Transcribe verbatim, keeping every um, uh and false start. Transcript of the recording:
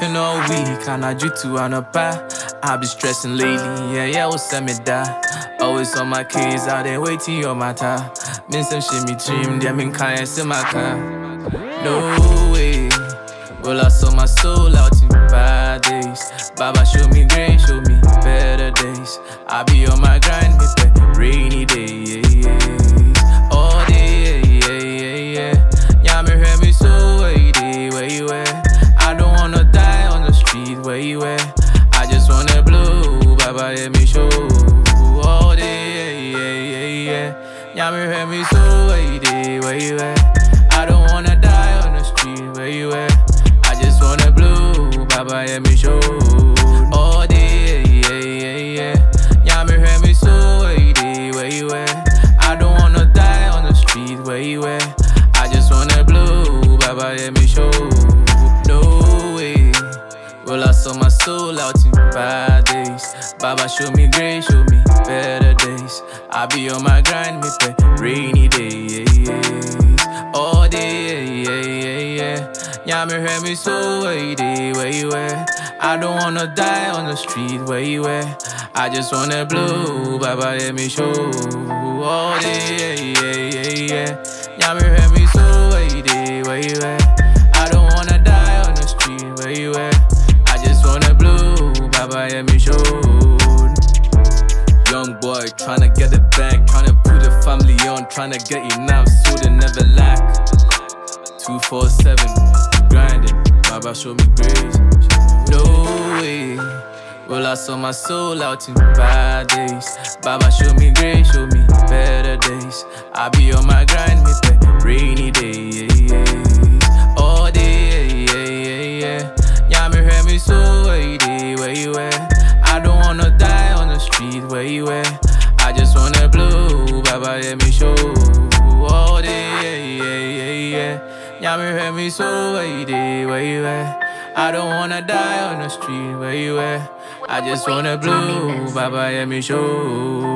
working all week, and I do to on a bar. I be stressing lately, yeah, yeah, what's up, me da? Always on my case, out there waiting on my time. Been some shit me dream, yeah, been kind in my car. No way, well, I saw my soul out in bad days. Baba, show me grace, show me better days. I be on my grind, with the rainy days. All day, yeah, yeah, yeah. Yeah, me hear me so, where you dey, where you at? I don't wanna die on the street, where you at? I just wanna blow, Baba, let me show. All day, yeah, yeah, yeah. Yeah, me hear me so, where you dey, where you at? I don't wanna die on the street, where you at? I just wanna blow, Baba, let me show. All day, yeah, yeah, yeah. Yeah, me hear me so, where you dey, where you at? I don't wanna die on the street, where you at? I just wanna blow, Baba, let me show. No way, well, I saw my soul out in bad days. Baba, show me grace, show me better days. I be on my grind, with the rainy days. All day, yeah, yeah, yeah. Yeah, me hear me so, where you dey, where you at? I don't wanna die on the street, where you at? I just wanna blow, Baba, let me show. All day, yeah, yeah, yeah, yeah. Yeah, me hear me so, where you dey, where you at? I don't wanna die on the street, where you at? I just wanna blow, Baba, let me show. Young boy, tryna get it back, tryna put the family on, tryna get enough so they never lack. two four seven, grinding, Baba, show me grace. No way, well, I saw my soul out in bad days. Baba, show me grace, show me better days. I be on my grind, with the rainy days. All day, yeah, yeah, yeah. Yeah, me hear me so, where you dey, where you at? I don't wanna die on the street, where you at? I just wanna blow, Baba, let me show. All day, yeah, yeah, yeah, yeah. Yeah, me hear me so, where you dey, where you at? I don't wanna die on the street, where you at? I just wanna blow, Baba, let me show.